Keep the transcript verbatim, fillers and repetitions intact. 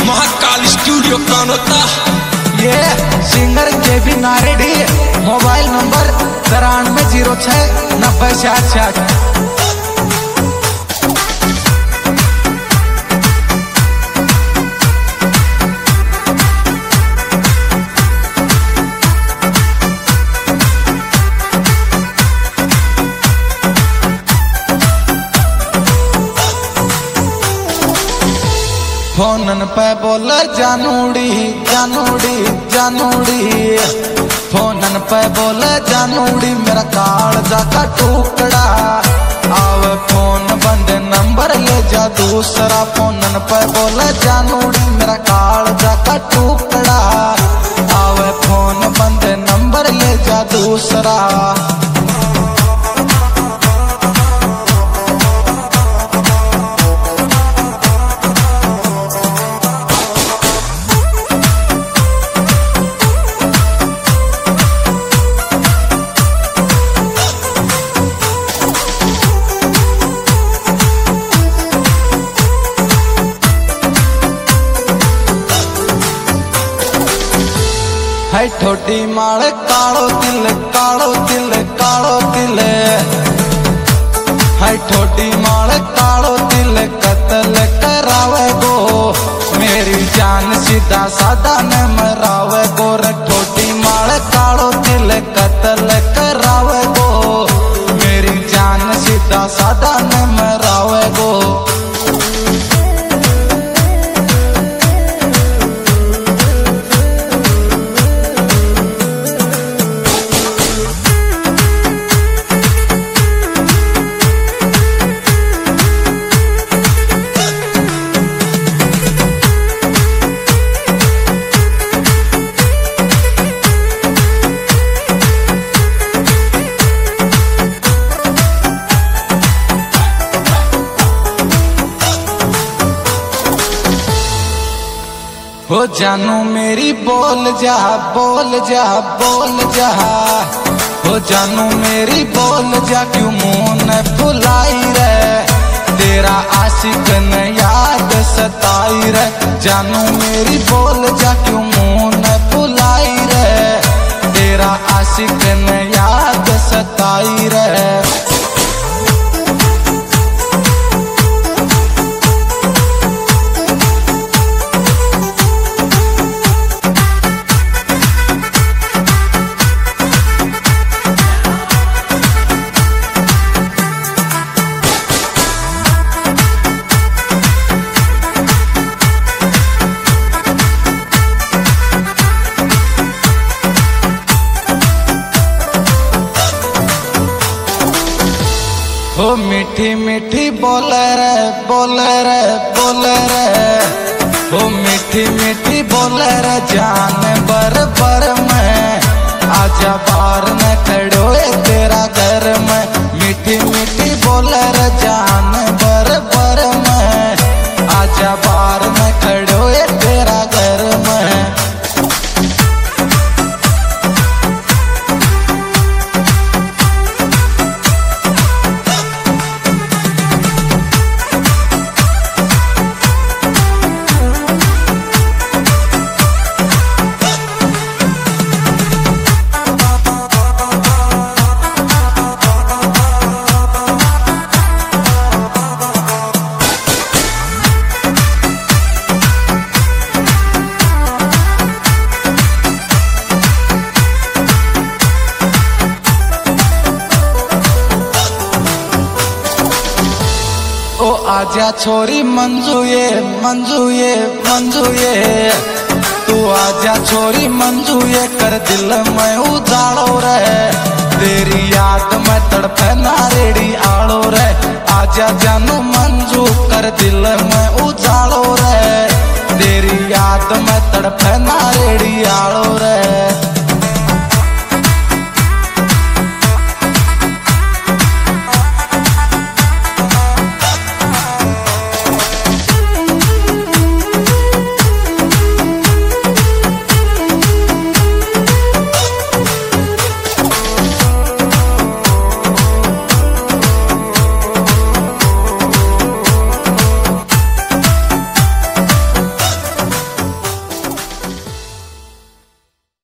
Mahakal studio कौन होता? ये सिंगर के भी नारेडी। मोबाइल नंबर तिरानवे जीरो छः नब्बे साठ साठ। फोनन पे बोल जानूड़ी जानूड़ी जानूड़ी, फोनन पे बोल जानूड़ी मेरा कालजा का टुकड़ा। आवे फोन बंद नंबर ले जा दूसरा, फोनन पे बोल जानूड़ी मेरा कालजा का टुकड़ा। आवे फोन बंद नंबर ले जा दूसरा। है ठोडी माल कालो दिल कालो दिल कालो दिल, है ठोडी माल कालो दिल कत्ल करावे गो। मेरी जान सीधा सादा न मरावे गो। ठोडी माल कालो दिल कत्ल करावे गो। मेरी जान सीधा सादा न मरावे गो। हो जानू मेरी बोल जा बोल जा बोल जा, हो जानू मेरी बोल जा क्यों मुंह न फुलाई रे। तेरा आशिक न याद सताई रे। जानू मेरी बोल जा क्यों मुंह न फुलाई रे। तेरा आशिक न याद सताई रे। हो मीठी मीठी बोल रे बोल रे बोल रे, हो मीठी मीठी बोल रे जान बर बर में। आजा बाहर न खड़ोए तेरा घर में। मीठी मीठी बोल रे जान बर बर में। आजा बाहर न खड़ोए तेरा घर में। ओ आजा छोरी मंजू ये मंजू ये मंजू ये, तू आजा छोरी मंजू ये कर दिल में उजाड़ो रे। तेरी याद में तड़पे नारेड़ी आड़ो रे। आजा जानू मंजू कर दिल में उजाड़ो रे। तेरी याद में तड़पे नारेड़ी आड़ो रे।